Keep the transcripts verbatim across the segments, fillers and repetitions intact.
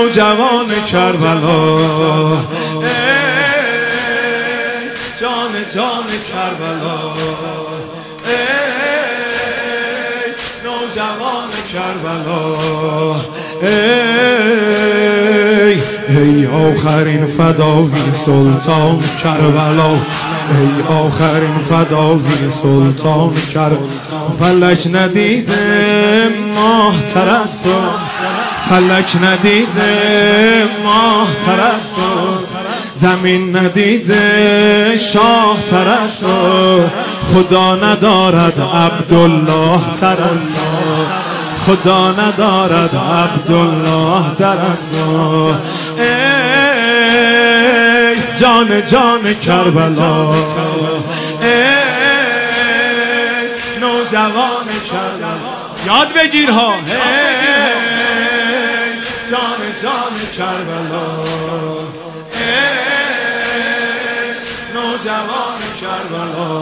نوجوان کربلا، ای جان جان کربلا، ای نوجوان کربلا، ای ای آخرین فدایی سلطان کربلا، ای آخرین فدایی سلطان کربلا. فلک ندیده ماه تر از تو، فلک ندیده ماه تر از تو، زمین ندیده شاه تر از تو، خدا ندارد عبدالله تر از تو، خدا ندارد عبدالله تر از تو، ای جان جان کربلا، ای نوجوان کربلا. یاد بگیر ها، ای جان جان کربلا، ای نوجوان کربلا،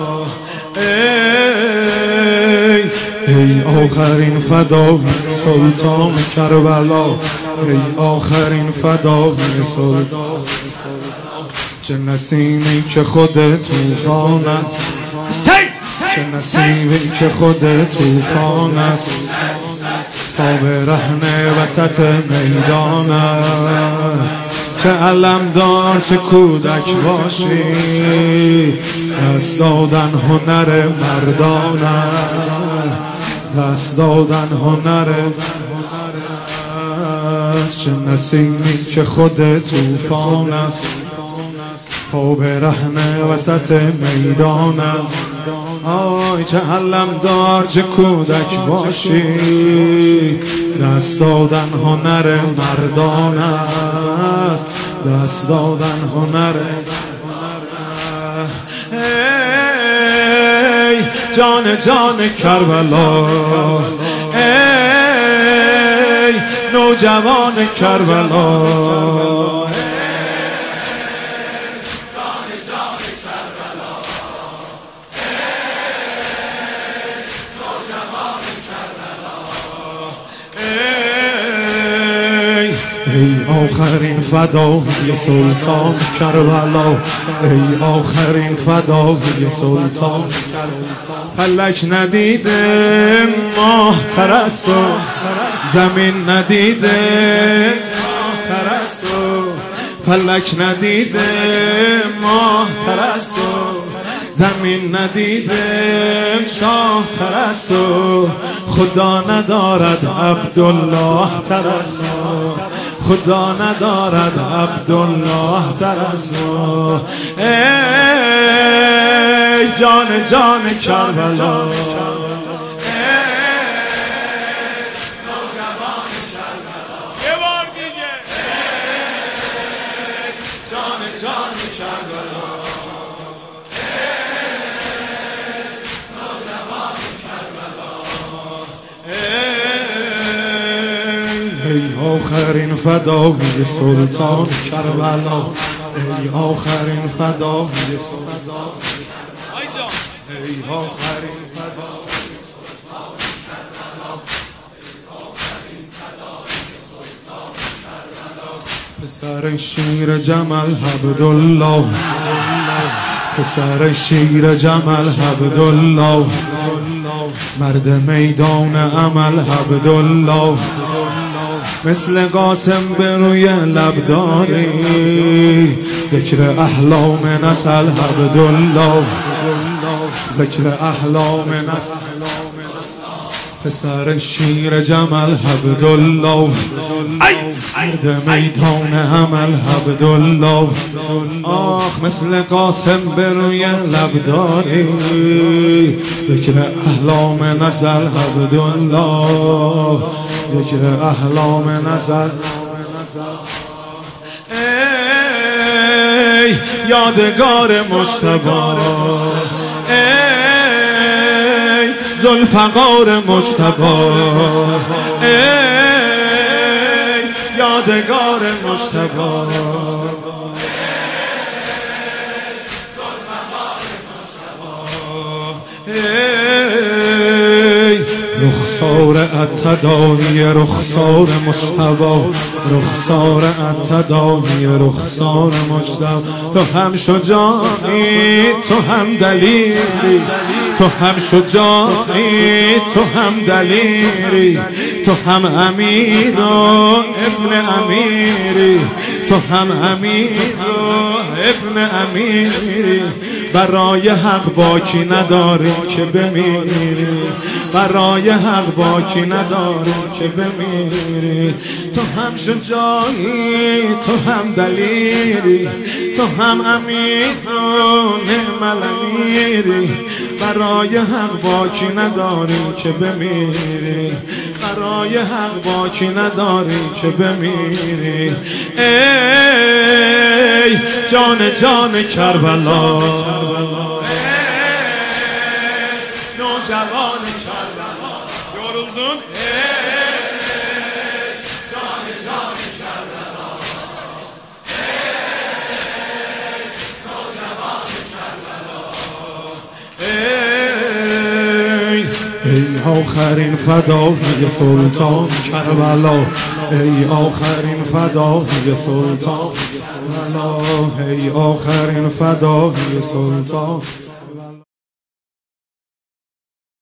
ای ای آخرین فدایی سلطان کربلا، ای آخرین فدایی سلطان. چه نسیمی که خود طوفان است، چه نسیمی که خود طوفان است، تا به رهن وسط میدان است. چه علمدار چه کودک باشی، دست دادن هنر مردان است، دست دادن هنر است. چه نسیمی که خود طوفان است، تا به رهن وسط میدان است. آی چه علمدار چه کودک باشی، دست دادن هنر مردان است، دست دادن هنر. ای جان جان کربلا، ای نوجوان کربلا، ای آخرین فدایی سلطان کربلا، ای آخرین فدایی سلطان. فلک ندیده ماه تر از تو، زمین ندیده ماه تر از تو، فلک ندیده ماه تر از تو، زمین ندیده شاه تر از تو، خدا ندارد عبدالله تر از تو، خدا ندارد عبدالله تر از تو، ای جان جان کربلا، ای نوجوان کربلا. یه بار دیگه، ای جان جان کربلا، ای نوجوان کربلا، ای آخرین فدایی سلطان کربلا، ای آخرین فدایی سلطان، ای آخرین فدایی سلطان کربلا، ای آخرین فدایی سلطان کربلا. پسر شیر جمل عبدالله، پسر شیر جمل عبدالله، مرد میدان عمل عبدالله، مثل قاسم به روی لب داری، ذکر احلام نسل عبدالله، ذکر احلام نسل. پسر شیر جمل عبدالله، مرد میدان عمل عبدالله، آخ مثل قاسم به روی لب داری، ذکر احلام نسل عبدالله، ذکر احلام نسل. ای یادگار مجتبی، ای ذوالفقار مجتبی، ای یادگار مجتبی، ای رخسار اتدایی رخسار مجتبی، رخسار اتدایی رخسار مجتبی. تو هم شجاعی تو هم دلیری، تو هم شجاعی تو هم دلیری، تو هم امیر و ابن امیری، تو هم امیر و ابن امیری. برای حق باکی نداری که بمیری، برای حق باکی نداری که بمیری. تو هم شجاعی تو هم دلیری، تو هم امیر و نعم الامیری. برای حق باکی نداری که بمیری، برای حق باکی نداری که بمیری. ای جان جان کربلا، نوجوان کربلا yoruldun. ای جان جان کربلا، ای نوجوان کربلا. ای ای آخرین فدای سلطان کربلا، ای آخرین فدای سلطان کربلا، ای آخرین فدای سلطان